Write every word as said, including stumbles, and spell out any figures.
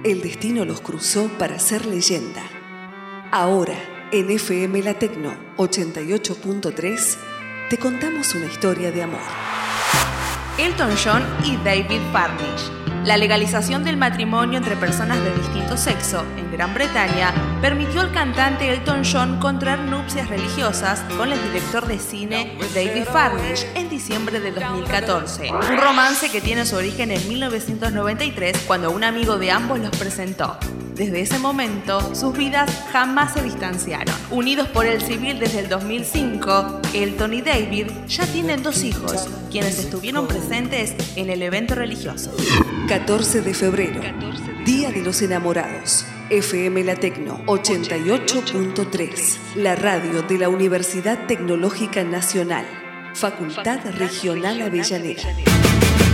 El destino los cruzó para ser leyenda. Ahora, en F M La Tecno ochenta y ocho punto tres, te contamos una historia de amor. Elton John y David Furnish. La legalización del matrimonio entre personas de distinto sexo en Gran Bretaña permitió al cantante Elton John contraer nupcias religiosas con el director de cine David Furnish en diciembre de dos mil catorce. Un romance que tiene su origen en mil novecientos noventa y tres, cuando un amigo de ambos los presentó. Desde ese momento, sus vidas jamás se distanciaron. Unidos por el civil desde el dos mil cinco, Elton y David ya tienen dos hijos, quienes estuvieron presentes en el evento religioso. catorce de febrero, Día de los Enamorados. F M La Tecno ochenta y ocho punto tres, la radio de la Universidad Tecnológica Nacional, Facultad Regional Avellaneda.